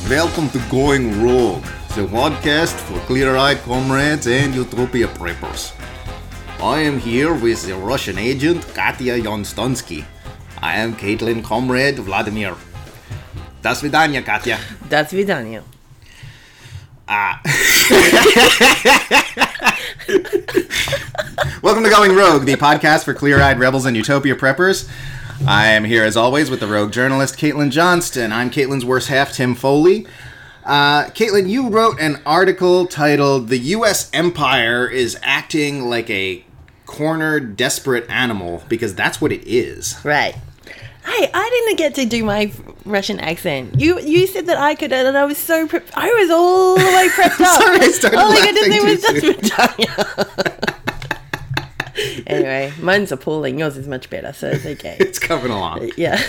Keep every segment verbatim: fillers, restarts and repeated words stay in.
Welcome to Going Rogue, the podcast for clear-eyed comrades and Utopia preppers. I am here with the Russian agent Katya Yonstunsky. I am Caitlin Comrade Vladimir. До свидания, Katya. До свидания. Ah. Welcome to Going Rogue, the podcast for clear-eyed rebels and Utopia preppers. I am here as always with the rogue journalist Caitlin Johnston. I'm Caitlin's worst half, Tim Foley. Uh, Caitlin, you wrote an article titled "The U S Empire is Acting Like a Cornered, Desperate Animal," because that's what it is. Right. Hey, I didn't get to do my Russian accent. You you said that I could, and I was so prepped. I was all the way prepped up. Sorry, I started all I laughing got to say was too just Anyway, mine's appalling. Yours is much better, so it's okay. It's coming along. Yeah.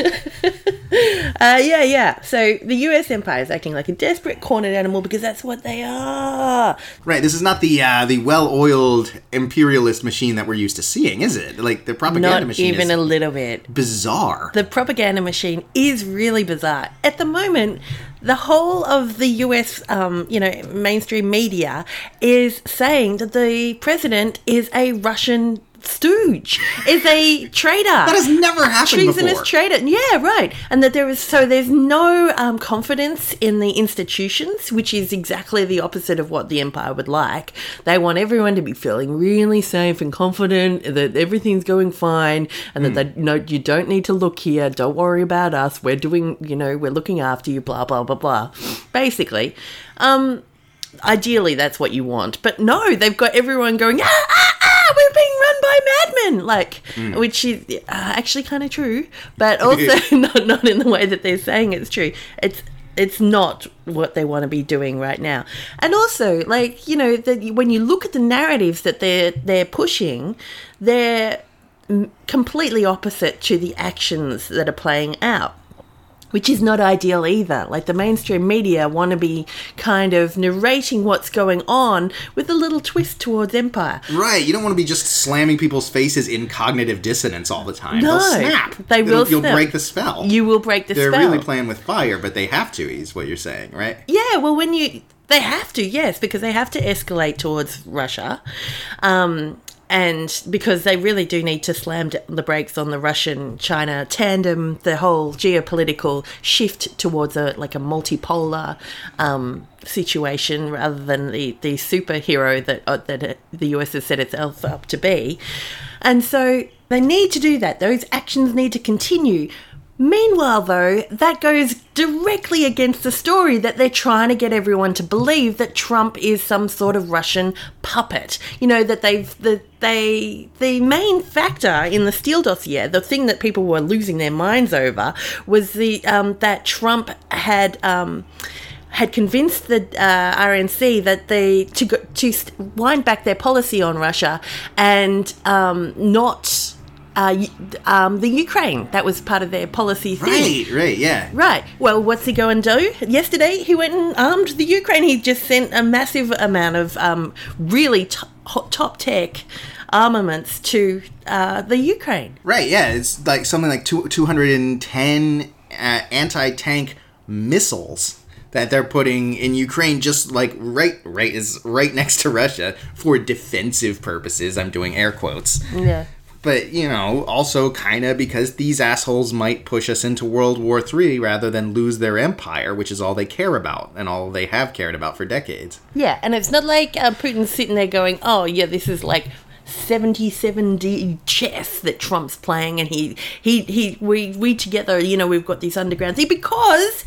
uh, yeah, yeah. So the U S empire is acting like a desperate cornered animal because that's what they are. Right. This is not the uh, the well-oiled imperialist machine that we're used to seeing, is it? Like the propaganda Not machine even is a little bit. bizarre. The propaganda machine is really bizarre. At the moment, the whole of the U S, um, you know, mainstream media is saying that the president is a Russian stooge, is a traitor. That has never happened Treasonous before. traitor. Yeah, right. And that there is, so there's no um, confidence in the institutions, which is exactly the opposite of what the empire would like. They want everyone to be feeling really safe and confident that everything's going fine and that Mm. they, no, you don't need to look here. Don't worry about us. We're doing, you know, we're looking after you, blah, blah, blah, blah. Basically, um, ideally that's what you want. But no, they've got everyone going, ah, ah, ah, we're being run by madmen, like, mm. which is uh, actually kind of true, but also not, not in the way that they're saying it's true. It's it's not what they want to be doing right now. And also, like, you know, the, when you look at the narratives that they're they're pushing, they're completely opposite to the actions that are playing out, which is not ideal either. Like, the mainstream media want to be kind of narrating what's going on with a little twist towards empire. Right. You don't want to be just slamming people's faces in cognitive dissonance all the time. No. They'll snap. They will It'll, You'll snap. break the spell. You will break the They're spell. They're really playing with fire, but they have to, is what you're saying, right? Yeah, well, when you... They have to, yes, because they have to escalate towards Russia. Um... And because they really do need to slam the brakes on the Russian-China tandem, the whole geopolitical shift towards a like a multipolar um, situation rather than the, the superhero that uh, that the U S has set itself up to be. And so they need to do that. Those actions need to continue. Meanwhile, though, that goes directly against the story that they're trying to get everyone to believe that Trump is some sort of Russian puppet. You know, that they've the they the main factor in the Steele dossier, the thing that people were losing their minds over, was the um, that Trump had. Um, had convinced the uh, R N C that they to go, to wind back their policy on Russia and um, not. Uh, um, the Ukraine, that was part of their policy thing. Right, right, yeah. Right. Well, what's he go and do? Yesterday, he went and armed the Ukraine. He just sent a massive amount of um, really t- top tech armaments to uh, the Ukraine. Right, yeah. It's like something like two, two hundred ten uh, anti-tank missiles that they're putting in Ukraine, just like right, right is right next to Russia for defensive purposes. I'm doing air quotes. Yeah. But, you know, also kind of because these assholes might push us into World War Three rather than lose their empire, which is all they care about and all they have cared about for decades. Yeah, and it's not like uh, Putin's sitting there going, oh, yeah, this is like seventy-seven D chess that Trump's playing, and he, he, he, we, we together, you know, we've got this underground thing, because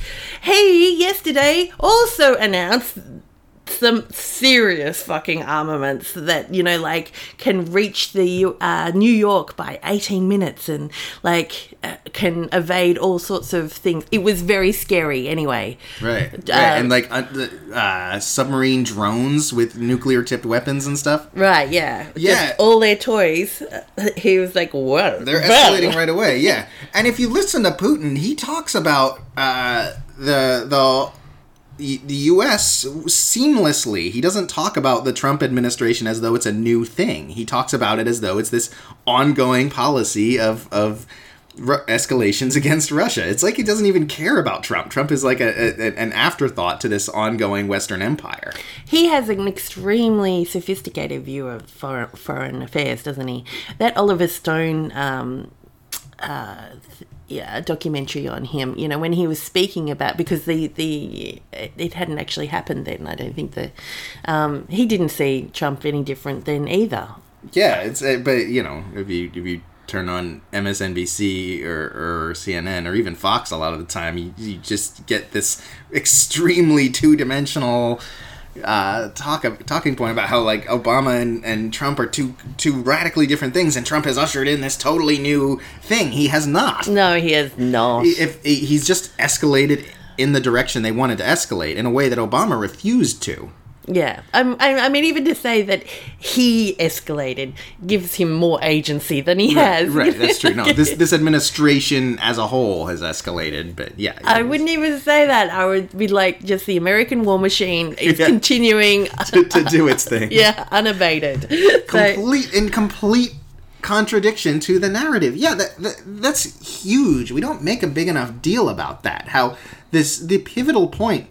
he yesterday also announced some serious fucking armaments that, you know, like, can reach the uh, New York by eighteen minutes and, like, uh, can evade all sorts of things. It was very scary anyway. Right. Uh, right. And, like, uh, uh, submarine drones with nuclear-tipped weapons and stuff. Right, yeah. Yeah. Just all their toys. He was like, whoa. They're escalating right away, yeah. And if you listen to Putin, he talks about uh, the the... the U S seamlessly. He doesn't talk about the Trump administration as though it's a new thing. He talks about it as though it's this ongoing policy of of r- escalations against Russia. It's like he doesn't even care about Trump. Trump is like a, a, an afterthought to this ongoing Western empire. He has an extremely sophisticated view of foreign, foreign affairs, doesn't he? That Oliver Stone um, uh, yeah, documentary on him, you know, when he was speaking about, because the, the it hadn't actually happened then, I don't think that, um, he didn't see Trump any different than either. Yeah, it's uh, but, you know, if you if you turn on M S N B C or, or C N N or even Fox a lot of the time, you, you just get this extremely two-dimensional uh, talk talking point about how, like, Obama and, and Trump are two two radically different things, and Trump has ushered in this totally new thing. He has not. No, he has not. If, if he's just escalated in the direction they wanted to escalate in a way that Obama refused to. Yeah, um, I, I mean, even to say that he escalated gives him more agency than he has. Right, right, that's true. No, this this administration as a whole has escalated, but yeah. I wouldn't even say that. I would be like, just the American war machine is Yeah. continuing to, to do its thing. yeah, unabated. Complete in complete contradiction to the narrative. Yeah, that, that that's huge. We don't make a big enough deal about that. How this the pivotal point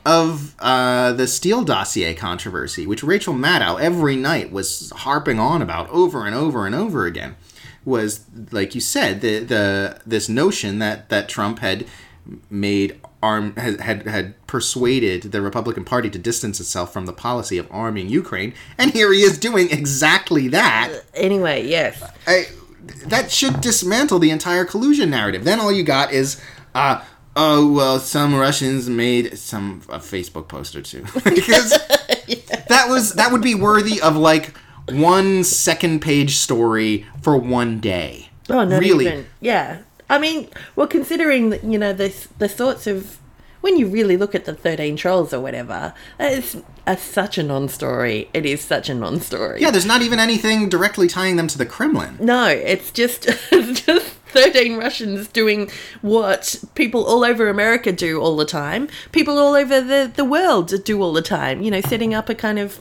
of uh, the Steele dossier controversy, which Rachel Maddow every night was harping on about over and over and over again, was, like you said, the the this notion that, that Trump had made arm had, had had persuaded the Republican Party to distance itself from the policy of arming Ukraine, and here he is doing exactly that. Anyway, yes. I, that should dismantle the entire collusion narrative. Then all you got is, uh, oh, well, some Russians made some a Facebook post or two. Because yeah. that was that would be worthy of, like, one second page story for one day. Oh, not really. even. Yeah. I mean, well, considering, you know, the, the sorts of... When you really look at the thirteen Trolls or whatever, that is a, such a non-story. It is such a non-story. Yeah, there's not even anything directly tying them to the Kremlin. No, it's just, it's just thirteen Russians doing what people all over America do all the time. People all over the, the world do all the time. You know, setting up a kind of...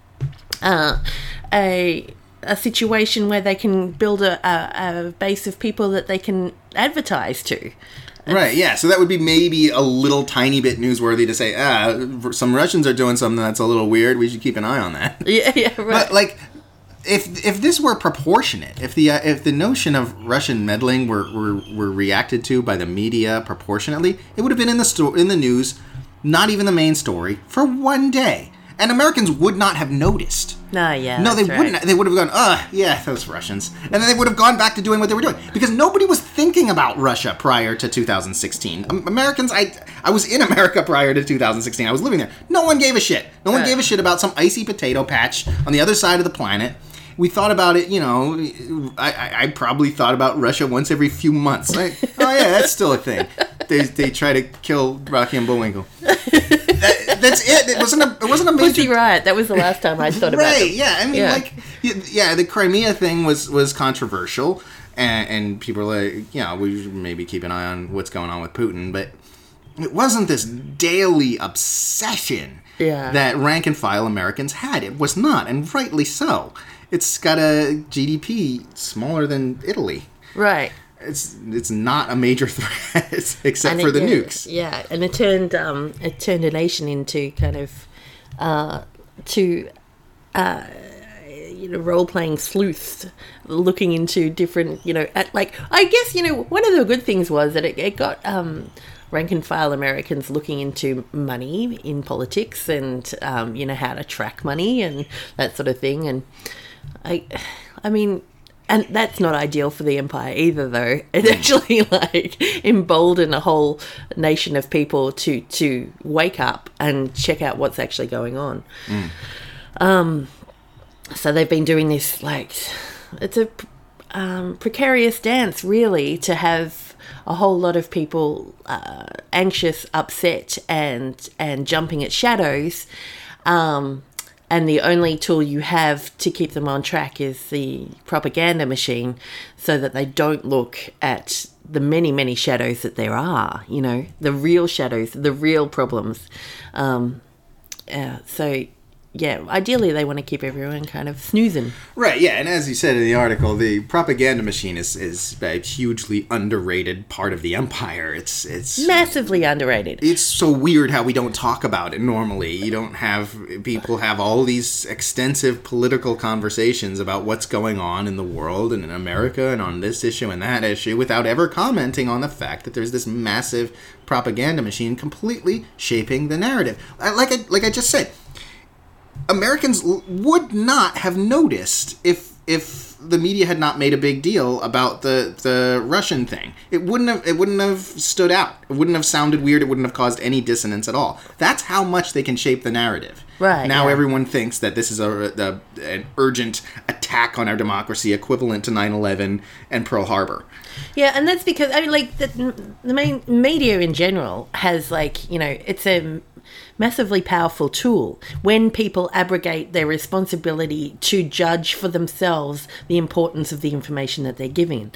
Uh, a... a situation where they can build a, a, a base of people that they can advertise to. Right, yeah. So that would be maybe a little tiny bit newsworthy to say, ah, some Russians are doing something that's a little weird. We should keep an eye on that. Yeah, yeah, right. But, like, if if this were proportionate, if the uh, if the notion of Russian meddling were, were were reacted to by the media proportionately, it would have been in the sto- in the news, not even the main story, for one day. And Americans would not have noticed. No, yeah. No, they right. wouldn't. They would have gone, oh, yeah, those Russians. And then they would have gone back to doing what they were doing. Because nobody was thinking about Russia prior to two thousand sixteen. Um, Americans, I I was in America prior to two thousand sixteen. I was living there. No one gave a shit. No one right. gave a shit about some icy potato patch on the other side of the planet. We thought about it, you know, I, I, I probably thought about Russia once every few months. Like, oh, yeah, that's still a thing. They they try to kill Rocky and Bullwinkle. that, that's it. It wasn't a. It wasn't a major. Pussy Riot. That was the last time I thought about it. Right. Yeah. I mean, yeah. like, yeah, the Crimea thing was was controversial, and, and people are like, yeah, we should maybe keep an eye on what's going on with Putin, but it wasn't this daily obsession yeah. that rank and file Americans had. It was not, and rightly so. It's got a G D P smaller than Italy. Right. It's it's not a major threat except and for it, the yeah, nukes. Yeah, and it turned um it turned a nation into kind of uh to uh you know role playing sleuths, looking into different you know at, like I guess you know one of the good things was that it, it got um. rank and file Americans looking into money in politics and um, you know how to track money and that sort of thing. And I, I mean, and that's not ideal for the empire either, though. It actually like emboldened a whole nation of people to to wake up and check out what's actually going on. Mm. Um, so they've been doing this like it's a um, precarious dance, really, to have a whole lot of people uh, anxious, upset, and and jumping at shadows. Um, and the only tool you have to keep them on track is the propaganda machine, so that they don't look at the many, many shadows that there are, you know, the real shadows, the real problems. Um, uh, so, yeah, ideally they want to keep everyone kind of snoozing. Right, yeah, and as you said in the article, the propaganda machine is, is a hugely underrated part of the empire. It's it's Massively underrated. It's so weird how we don't talk about it normally. You don't have people have all these extensive political conversations about what's going on in the world and in America and on this issue and that issue without ever commenting on the fact that there's this massive propaganda machine completely shaping the narrative. Like I, like I just said, Americans l- would not have noticed if if the media had not made a big deal about the, the Russian thing. It wouldn't have it wouldn't have stood out. It wouldn't have sounded weird. It wouldn't have caused any dissonance at all. That's how much they can shape the narrative. Right. Now yeah. everyone thinks that this is a, a an urgent attack on our democracy equivalent to nine eleven and Pearl Harbor. Yeah, and that's because, I mean, like, the, the main media in general has, like, you know, it's a massively powerful tool when people abrogate their responsibility to judge for themselves the importance of the information that they're giving.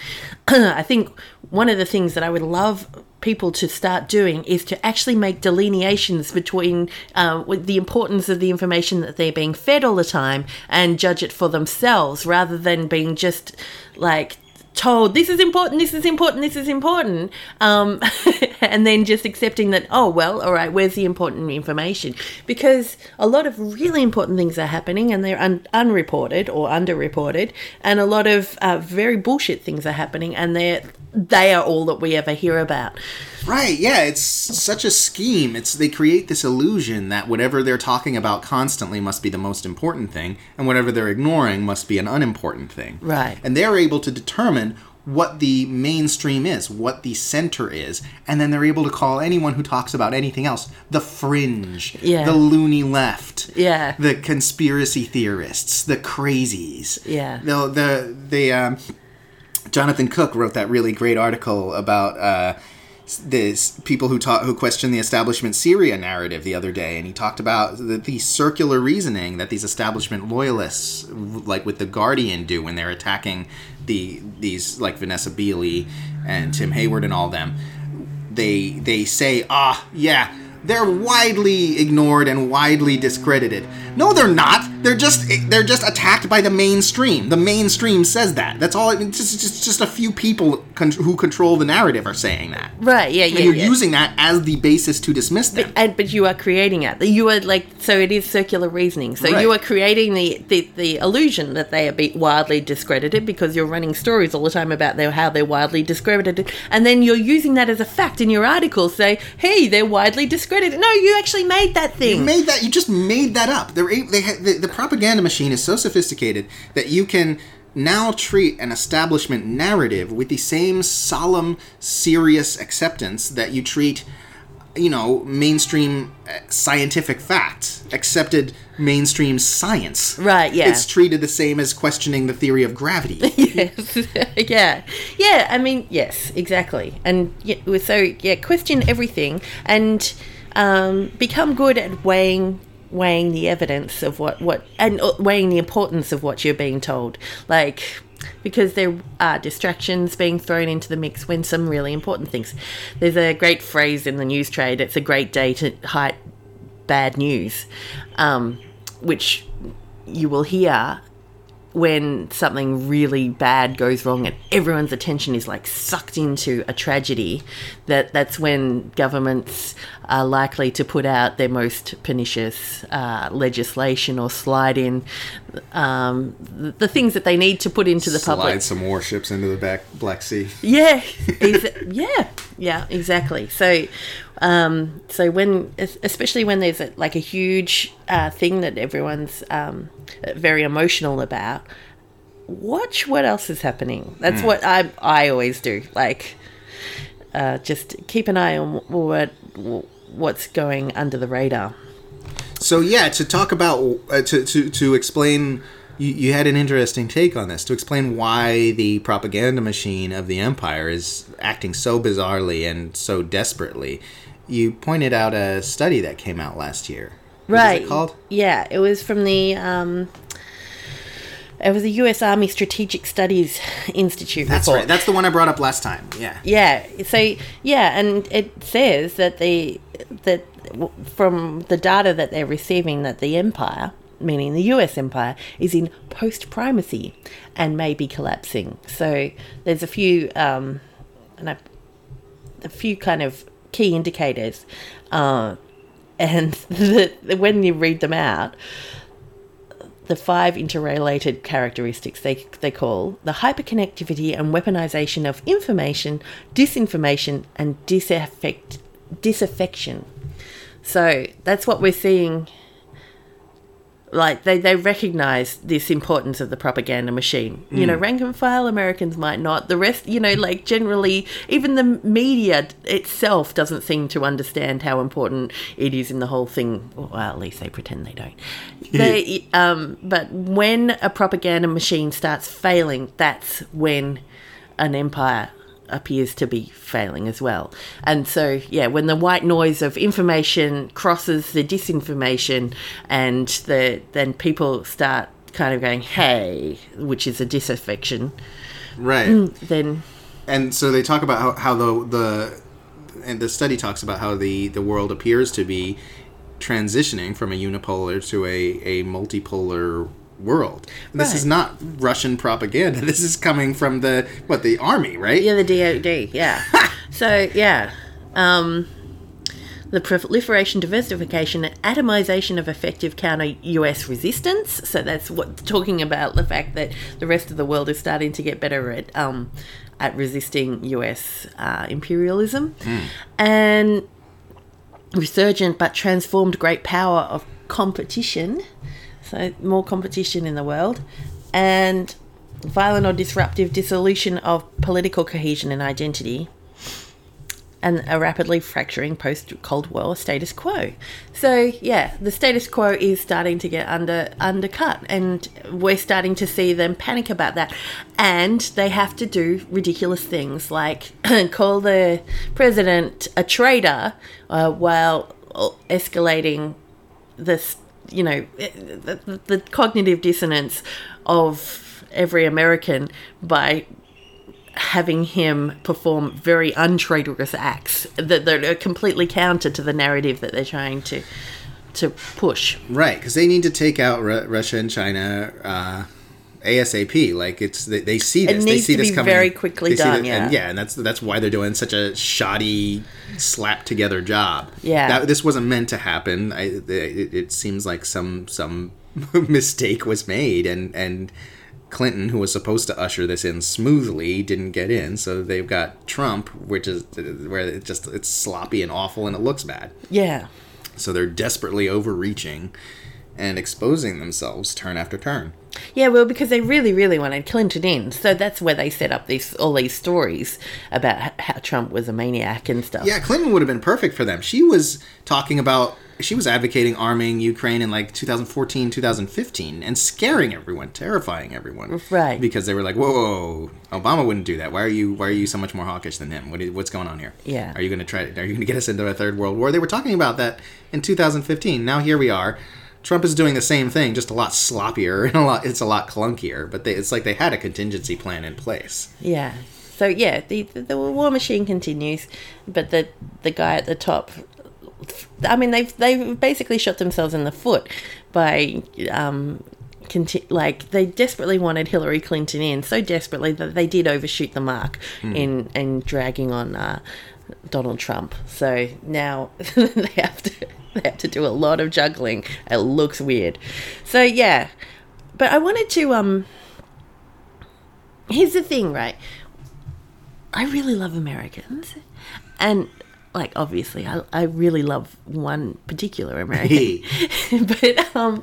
I think one of the things that I would love people to start doing is to actually make delineations between uh, with the importance of the information that they're being fed all the time and judge it for themselves rather than being just, like, told this is important, this is important, this is important, um, and then just accepting that, oh, well, all right, where's the important information? Because a lot of really important things are happening and they're un- unreported or underreported, and a lot of uh, very bullshit things are happening and they're they are all that we ever hear about. Right, yeah, it's such a scheme. It's they create this illusion that whatever they're talking about constantly must be the most important thing, and whatever they're ignoring must be an unimportant thing. Right. And they're able to determine what the mainstream is, what the center is, and then they're able to call anyone who talks about anything else the fringe, yeah. the loony left, yeah. the conspiracy theorists, the crazies. Yeah. The, the, the, um... Jonathan Cook wrote that really great article about uh, this people who talk who question the establishment Syria narrative the other day, and he talked about the, the circular reasoning that these establishment loyalists, like with the Guardian, do when they're attacking the these like Vanessa Beeley and Tim Hayward and all them. They they say, ah, yeah. They're widely ignored and widely discredited. No, they're not. They're just they're just attacked by the mainstream. The mainstream says that. That's all. It's just just, just a few people con- who control the narrative are saying that. Right. Yeah. And Yeah. you're yeah. using that as the basis to dismiss them. But, and, but you are creating it. You are like so. It is circular reasoning. So Right. you are creating the, the, the illusion that they are be widely discredited because you're running stories all the time about their, how they're widely discredited, and then you're using that as a fact in your article. Say, hey, they're widely discredited. No, you actually made that thing. You made that. You just made that up. They're, they ha- the, the propaganda machine is so sophisticated that you can now treat an establishment narrative with the same solemn, serious acceptance that you treat, you know, mainstream scientific facts, accepted mainstream science. Right, yeah. It's treated the same as questioning the theory of gravity. Yes. yeah. Yeah, I mean, yes, exactly. And yeah, so, yeah, question everything and um, become good at weighing weighing the evidence of what, what and weighing the importance of what you're being told. Like, because there are distractions being thrown into the mix when some really important things. There's a great phrase in the news trade, it's a great day to hide bad news, um, which you will hear when something really bad goes wrong and everyone's attention is like sucked into a tragedy. That that's when governments are likely to put out their most pernicious uh, legislation or slide in um, the, the things that they need to put into the Slide public. some warships into the back Black Sea. Yeah, exa- yeah, yeah, exactly. So, um, so when, especially when there's a, like a huge uh, thing that everyone's um, very emotional about, watch what else is happening. That's mm. what I I always do. Like, uh, just keep an eye on what what's going under the radar. So yeah, to talk about uh, to to to explain. You, you had an interesting take on this, to explain why the propaganda machine of the empire is acting so bizarrely and so desperately. You pointed out a study that came out last year. What right. is it called? Yeah, it was from the... Um, it was the U S Army Strategic Studies Institute That's report. right. That's the one I brought up last time. Yeah. Yeah. So, yeah, and it says that the that from the data that they're receiving, that the empire meaning the U S empire, is in post-primacy and may be collapsing. So there's a few, um, and I, a few kind of key indicators, uh, and the, the, when you read them out, the five interrelated characteristics they they call the hyperconnectivity and weaponization of information, disinformation, and disaffect, disaffection. So that's what we're seeing. Like, they, they recognize this importance of the propaganda machine. You mm. know, rank and file Americans might not. The rest, you know, like, generally, even the media itself doesn't seem to understand how important it is in the whole thing. Well, at least they pretend they don't. They, um, but when a propaganda machine starts failing, that's when an empire appears to be failing as well. And so, yeah, when the white noise of information crosses the disinformation, and the then people start kind of going, hey, which is a disaffection. Right. Then... And so they talk about how, how the, the... And the study talks about how the, the world appears to be transitioning from a unipolar to a, a multipolar world. This right. is not Russian propaganda. This is coming from the, what, the army, right? Yeah, the D O D, yeah. So, yeah. Um, the proliferation, diversification, and atomization of effective counter-U S resistance. So that's what talking about the fact that the rest of the world is starting to get better at um, at resisting U S uh, imperialism. Mm. And resurgent but transformed great power of competition. So more competition in the world, and violent or disruptive dissolution of political cohesion and identity, and a rapidly fracturing post-Cold War status quo. So, yeah, the status quo is starting to get under undercut, and we're starting to see them panic about that. And they have to do ridiculous things like call the president a traitor uh, while escalating this. You know, the, the cognitive dissonance of every American by having him perform very untraitorous acts that, that are completely counter to the narrative that they're trying to to push. Right, because they need to take out Ru- Russia and China uh, ASAP. Like, it's they, they see this. It needs they see to this be coming. very quickly done. That, yeah, and, yeah, and that's that's why they're doing such a shoddy, slapped together job. Yeah, that, this wasn't meant to happen. I, it, it seems like some some mistake was made, and and Clinton, who was supposed to usher this in smoothly, didn't get in. So they've got Trump, which is where it just it's sloppy and awful, and it looks bad. Yeah. So they're desperately overreaching and exposing themselves turn after turn. Yeah, well, because they really, really wanted Clinton in. So that's where they set up these all these stories about how Trump was a maniac and stuff. Yeah, Clinton would have been perfect for them. She was talking about, she was advocating arming Ukraine in like two thousand fourteen, two thousand fifteen and scaring everyone, terrifying everyone. Right. Because they were like, whoa, Obama wouldn't do that. Why are you Why are you so much more hawkish than him? What is, what's going on here? Yeah. Are you going to try, are you going to get us into a third world war? They were talking about that in two thousand fifteen. Now here we are. Trump is doing the same thing, just a lot sloppier and a lot. It's a lot clunkier, but they, it's like they had a contingency plan in place. Yeah. So yeah, the the war machine continues, but the the guy at the top, I mean, they've they've basically shot themselves in the foot by um, conti- like they desperately wanted Hillary Clinton in, so desperately that they did overshoot the mark mm. in in dragging on uh, Donald Trump. So now they have to. They have to do a lot of juggling. It looks weird. So, yeah. But I wanted to... um. Here's the thing, right? I really love Americans. And, like, obviously, I, I really love one particular American. But, um,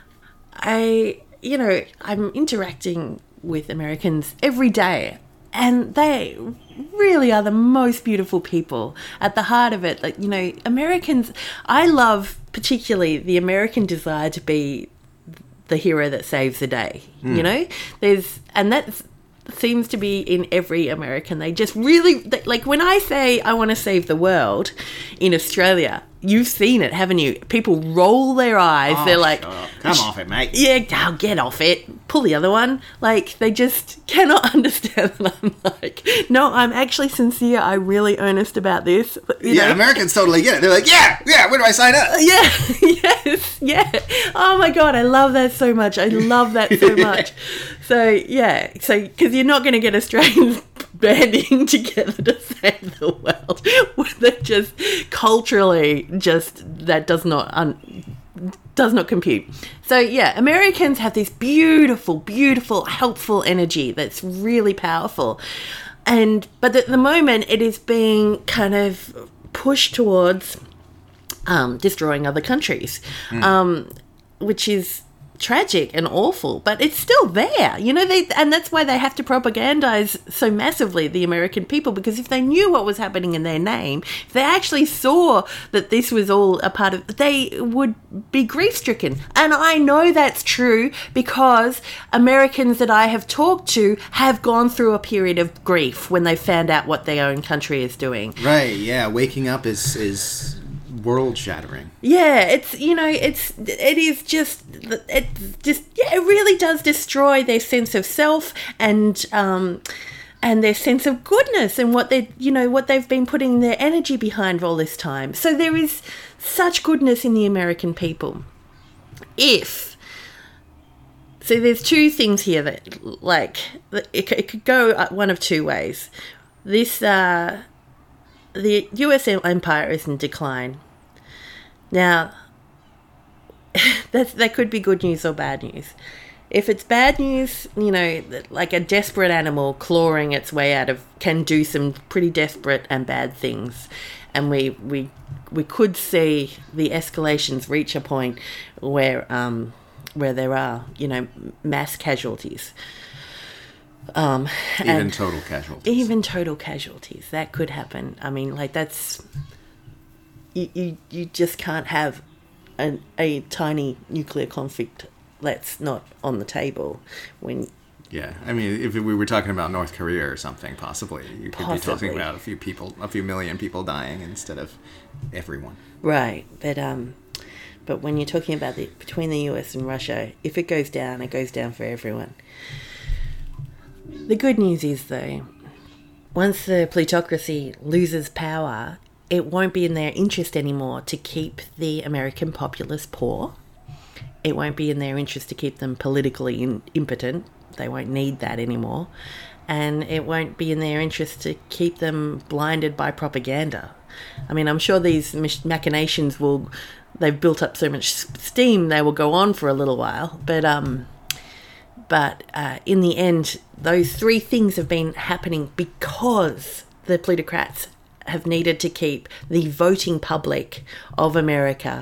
I... You know, I'm interacting with Americans every day. And they really are the most beautiful people at the heart of it. Like, you know, Americans, I love particularly the American desire to be the hero that saves the day, mm. you know? There's, and that seems to be in every American. They just really, like when I say I want to save the world in Australia, you've seen it, haven't you? People roll their eyes. Oh, They're like, come off it, mate. Yeah, oh, get off it. Pull the other one. Like, they just cannot understand that I'm like, no, I'm actually sincere. I'm really earnest about this. You yeah, know? Americans totally get it. They're like, yeah, yeah, where do I sign up? Yeah, yes, yeah. Oh my God, I love that so much. I love that so much. So, yeah, so, because you're not going to get Australians banding together to save the world. They're just culturally, just, that does not, un, does not compute. So, yeah, Americans have this beautiful, beautiful, helpful energy that's really powerful. And, but at the moment, it is being kind of pushed towards um, destroying other countries, mm. um, which is tragic and awful, but it's still there, you know. They and that's why they have to propagandize so massively the American people, because if they knew what was happening in their name, if they actually saw that this was all a part of, they would be grief-stricken. And I know that's true because Americans that I have talked to have gone through a period of grief when they found out what their own country is doing. Right, yeah, waking up is is world shattering. Yeah, it's, you know, it's it is just it just yeah, it really does destroy their sense of self and um and their sense of goodness and what they you know what they've been putting their energy behind all this time. So there is such goodness in the American people. If so, there's two things here that like it, it could go one of two ways. This uh, the U S empire is in decline. Now, that's, that could be good news or bad news. If it's bad news, you know, like a desperate animal clawing its way out of, can do some pretty desperate and bad things. And we we we could see the escalations reach a point where um where there are, you know, mass casualties. Um, even total casualties. Even total casualties. That could happen. I mean, like, that's... You, you, you just can't have an, a tiny nuclear conflict that's not on the table when... Yeah, I mean, if we were talking about North Korea or something, possibly, you could possibly. be talking about a few people, a few million people dying instead of everyone. Right, but um, but when you're talking about the between the U S and Russia, if it goes down, it goes down for everyone. The good news is, though, once the plutocracy loses power, it won't be in their interest anymore to keep the American populace poor. It won't be in their interest to keep them politically in, impotent. They won't need that anymore. And it won't be in their interest to keep them blinded by propaganda. I mean, I'm sure these machinations will... They've built up so much steam, they will go on for a little while. But um, but uh, in the end, those three things have been happening because the plutocrats have needed to keep the voting public of America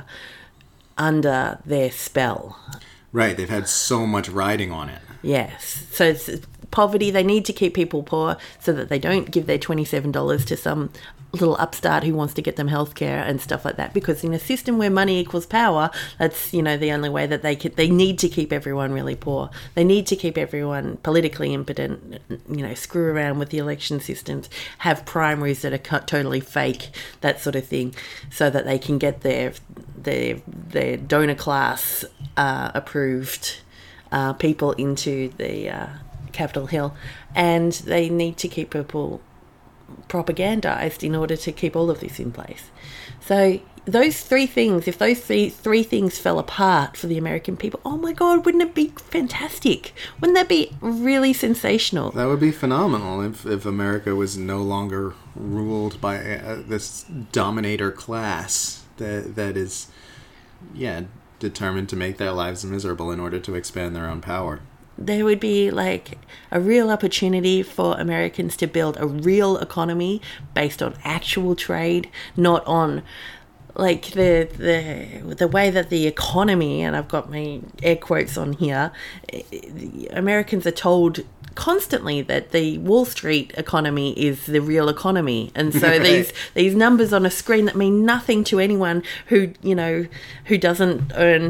under their spell. Right, they've had so much riding on it. Yes, so it's poverty. They need to keep people poor so that they don't give their twenty-seven dollars to some little upstart who wants to get them healthcare and stuff like that. Because in a system where money equals power, that's, you know, the only way that they could, they need to keep everyone really poor. They need to keep everyone politically impotent, you know, screw around with the election systems, have primaries that are co- totally fake, that sort of thing, so that they can get their their their donor class uh, approved uh, people into the uh, Capitol Hill, and they need to keep people propagandized in order to keep all of this in place. So those three things, if those three, three things fell apart for the American people, oh my God, wouldn't it be fantastic? Wouldn't that be really sensational? That would be phenomenal if, if America was no longer ruled by uh, this dominator class that that is, yeah, determined to make their lives miserable in order to expand their own power. There would be like a real opportunity for Americans to build a real economy based on actual trade, not on like the the the way that the economy, and I've got my air quotes on here, Americans are told constantly that the Wall Street economy is the real economy, and so right. these these numbers on a screen that mean nothing to anyone who, you know, who doesn't earn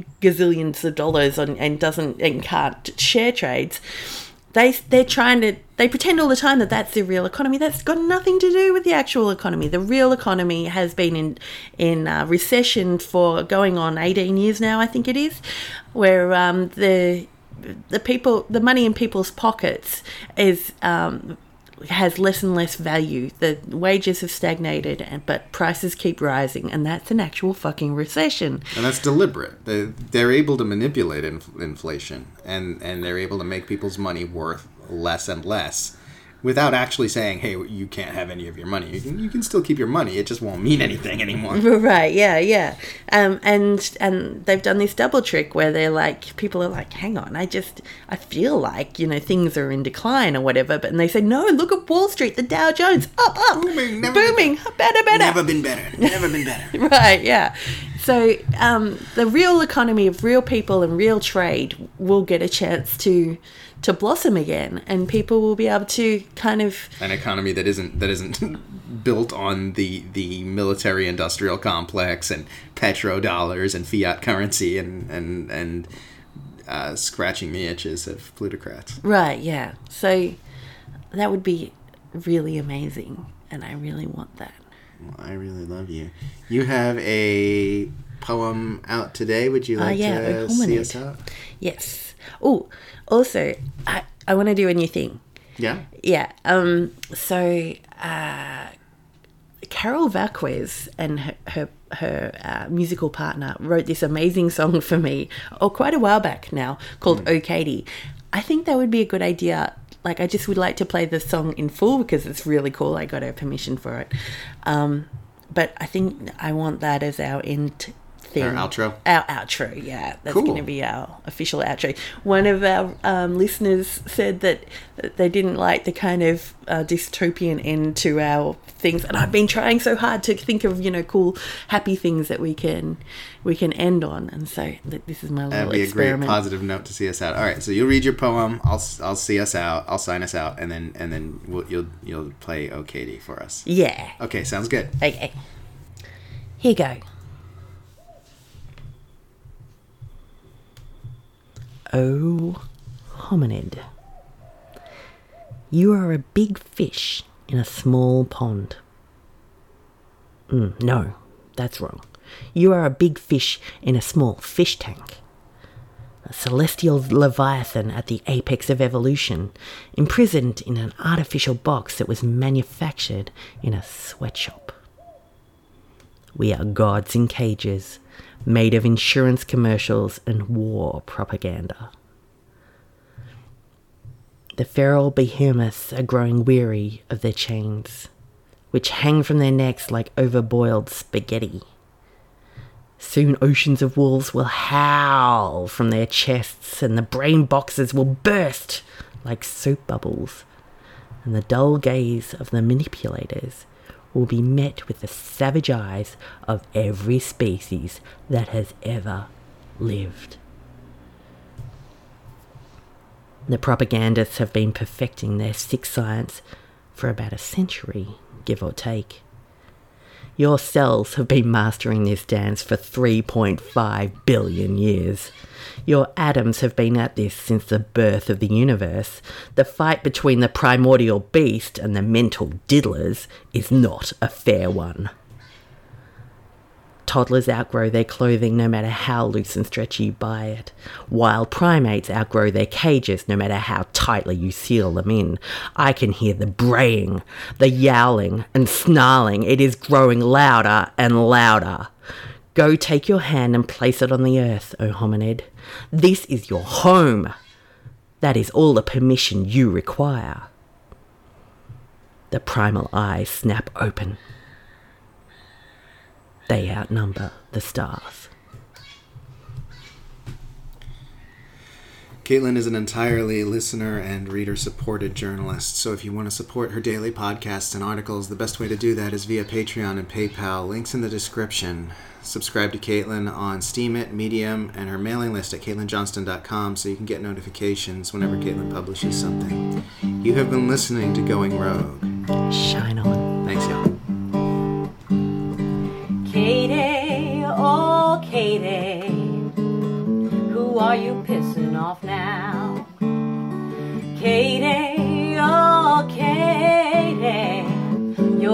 gazillions of dollars on, and doesn't and can't share trades, they they're trying to they pretend all the time that that's the real economy. That's got nothing to do with the actual economy. The real economy has been in in uh, recession for going on eighteen years now, I think it is, where um, the the people, the money in people's pockets is um, has less and less value. The wages have stagnated, and but prices keep rising, and that's an actual fucking recession. And that's deliberate. They, they're able to manipulate inf- inflation, and, and they're able to make people's money worth less and less without actually saying, hey, you can't have any of your money. You can, you can still keep your money. It just won't mean anything anymore. Right, yeah, yeah. Um, and and they've done this double trick where they're like, people are like, hang on, I just, I feel like, you know, things are in decline or whatever. But and they say, no, look at Wall Street, the Dow Jones, up, up, booming, never booming, been, better, better. Never been better, never been better. Right, yeah. So um, the real economy of real people and real trade will get a chance to to blossom again, and people will be able to kind of an economy that isn't that isn't built on the the military industrial complex and petrodollars and fiat currency and and and uh, scratching the itches of plutocrats. Right, yeah. So that would be really amazing, and I really want that. Well, I really love you. You have a poem out today. Would you like uh, yeah, to see us out? Yes. Oh, also, I, I want to do a new thing. Yeah? Yeah. Um. So, uh, Carol Vasquez and her her, her uh, musical partner wrote this amazing song for me, oh, quite a while back now, called mm. Oh Katie. I think that would be a good idea. Like, I just would like to play the song in full because it's really cool. I got her permission for it. Um, but I think I want that as our end thing. Our outro? Our outro, yeah. That's cool. going to be our official outro. One of our um, listeners said that, that they didn't like the kind of uh, dystopian end to our things. And I've been trying so hard to think of, you know, cool, happy things that we can we can end on. And so this is my little experiment. That'd be experiment. A great positive note to see us out. All right, so you'll read your poem. I'll I'll see us out. I'll sign us out, and then and then we'll, you'll you'll play "Oh Katie" for us. Yeah. Okay, sounds good. Okay. Here you go. Oh, hominid. You are a big fish in a small pond. Mm, no, that's wrong. You are a big fish in a small fish tank. A celestial leviathan at the apex of evolution, imprisoned in an artificial box that was manufactured in a sweatshop. We are gods in cages, made of insurance commercials and war propaganda. The feral behemoths are growing weary of their chains, which hang from their necks like overboiled spaghetti. Soon oceans of wolves will howl from their chests, and the brain boxes will burst like soap bubbles, and the dull gaze of the manipulators will be met with the savage eyes of every species that has ever lived. The propagandists have been perfecting their sick science for about a century, give or take. Your cells have been mastering this dance for three point five billion years. Your atoms have been at this since the birth of the universe. The fight between the primordial beast and the mental diddlers is not a fair one. Toddlers outgrow their clothing no matter how loose and stretchy you buy it, while primates outgrow their cages no matter how tightly you seal them in. I can hear the braying, the yowling and snarling. It is growing louder and louder. Go take your hand and place it on the earth, O hominid. This is your home. That is all the permission you require. The primal eyes snap open. They outnumber the stars. Caitlin is an entirely listener and reader-supported journalist, so if you want to support her daily podcasts and articles, the best way to do that is via Patreon and PayPal. Links in the description. Subscribe to Caitlin on Steemit, Medium, and her mailing list at caitlin johnston dot com so you can get notifications whenever Caitlin publishes something. You have been listening to Going Rogue. Shine on. Thanks, y'all. Katie, oh Katie, who are you pissing off now? Katie, oh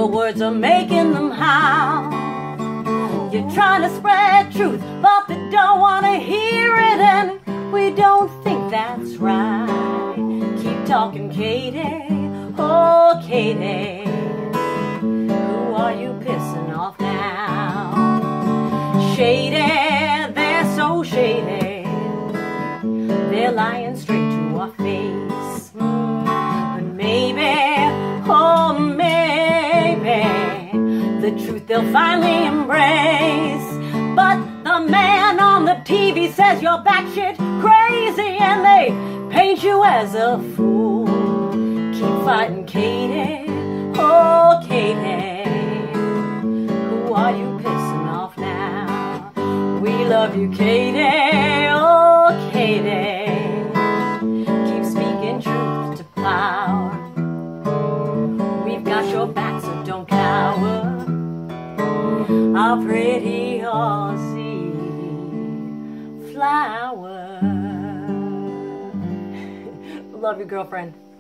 Your words are making them howl. You're trying to spread truth, but they don't want to hear it, and we don't think that's right. Keep talking, Katie. Oh, Katie. Who are you pissing off now? Shady, they're so shady. They're lying straight to our face. But maybe, oh, maybe, the truth they'll finally embrace. But the man on the T V says you're batshit crazy, and they paint you as a fool. Keep fighting, Katie. Oh, Katie. Who are you pissing off now? We love you, Katie. Oh, Katie. Keep speaking truth to power. We've got your back, so don't cower. Our pretty Aussie flower. Love you, girlfriend.